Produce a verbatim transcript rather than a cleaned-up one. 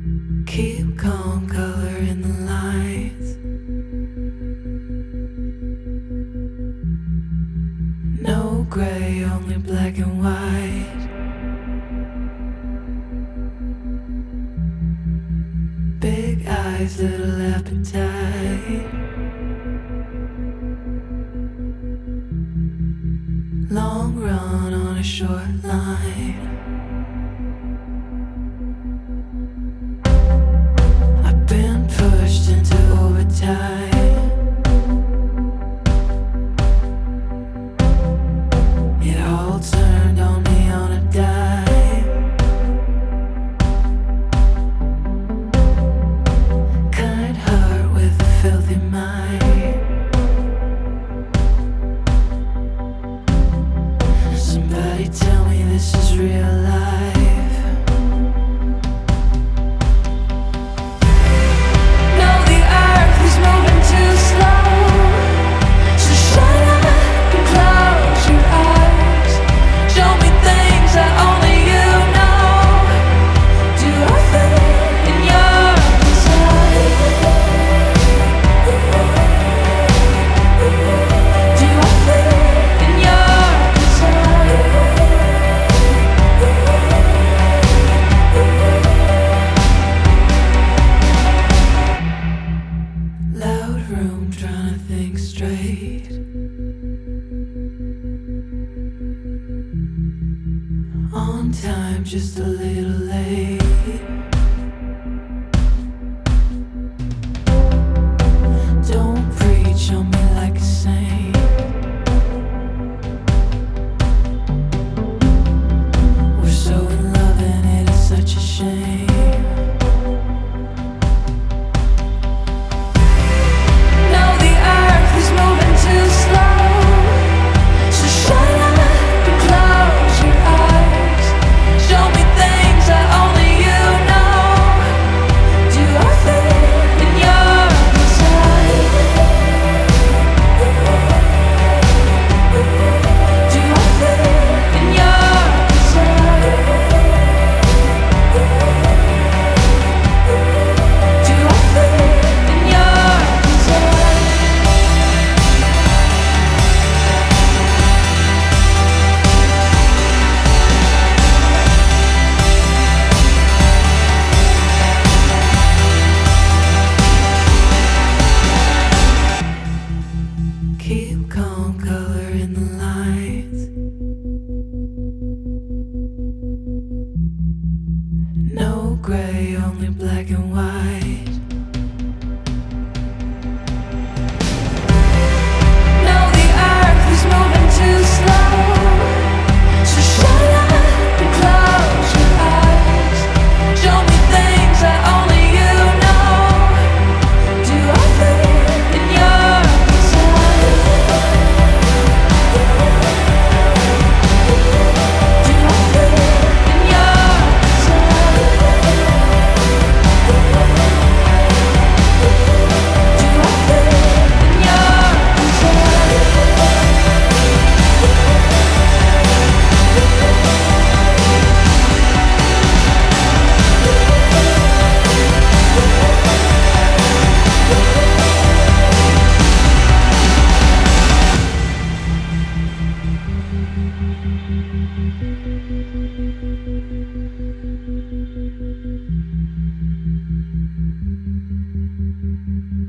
Keep calm, color in the lights. No gray, only black and white. Big eyes, little appetite. Long run on a short line. I've been pushed into overtime. It all turned on me on a dime. Kind heart with a filthy mind. Somebody tell me this is real life. No, the earth is moving too slow. So shut up and close your eyes. Show me things that only you know. Do I fit in your design? Do I fit in your design? Loud room trying to think straight. On time, just a little late. Don't preach on me like a saint. We're so in love and it is such a shame. No, the earth is moving too slow. So shut up and close your eyes. Show me things that only you know. Do I fit in your design? Do I fit in your design? Do I fit in your design? Keep calm, color in the lights. No gray, only black and white. No, the earth is moving too slow. So shut up and close your eyes. Show me things that only you know. Do I fit in your design? Do I fit in your design?